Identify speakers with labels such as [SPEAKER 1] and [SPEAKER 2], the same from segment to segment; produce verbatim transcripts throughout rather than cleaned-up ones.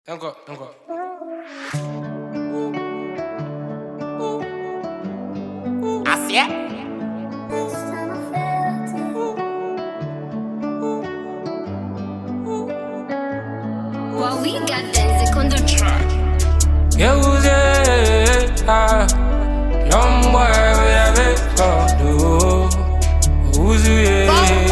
[SPEAKER 1] Encore, encore.
[SPEAKER 2] Asia.
[SPEAKER 3] Well, we got Denzik on the track.
[SPEAKER 1] Yeah, who's it? Ah, young boy with a big photo. Who's it?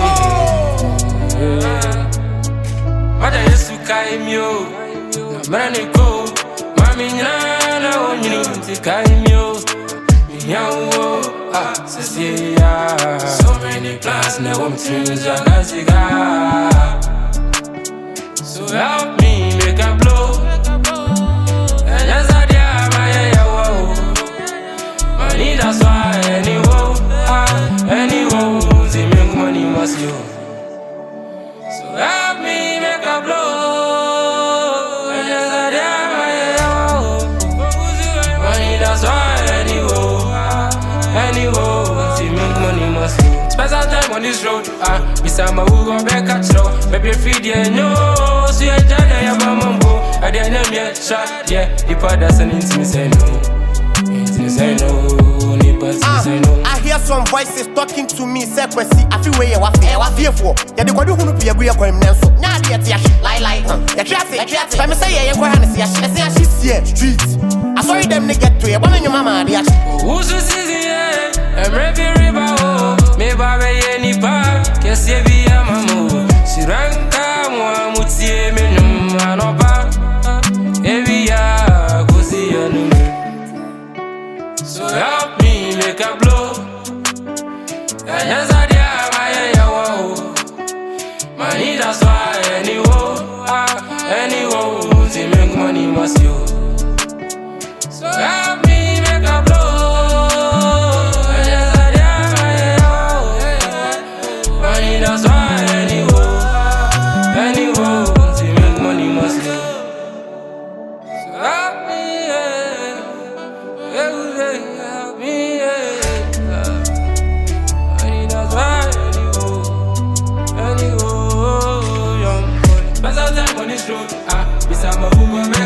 [SPEAKER 1] What I used to carry me, oh. Na mera go, mami nyana onyi ti carry me, oh. Me young, ah, sisi ya. So many plans, now I'm dreams, I got cigar. So help me make a blow. And yes, I did my yeah, money that's why anyone, ah, anyone, see make money must you. So help me make a blow. And yes, I did my yeah, money that's why anyone, ah, anyone, see make money must you. Spend some time on this road, ah, beside my who go back at you. Baby, feed you, no. So you enjoy your mambo. I didn't know me shot, yeah. The part that's an intimate say no. Intimate say no. Neighbors say no.
[SPEAKER 2] I hear some voices talking to me. Say, "Kwesi, I feel where you are. I was fearful. Yeah, they go do who be a boy going now. So now they are lie lie. Yeah, trust it, trust it. I say yeah, you go and see. I say she's here, street. I saw them they get to you. But when your mama they are.
[SPEAKER 1] Who's the season? Yeah, I'm ready river. Oh, me baby any pa. Kesi be a mama. She ranka mo mutie me nyuma no pa. Every year go see you no. So help me make a blow. And yes I did my yeah, money that's why anyone, ah, anyone, see make money must you. So help me make a blow. And yes I did my money that's why anyone, anyone, see make money must you. So help me, yeah, help me, yeah. Money that's why anyone, anyone, young boy. Spend some time on this road, ah, beside my Uber.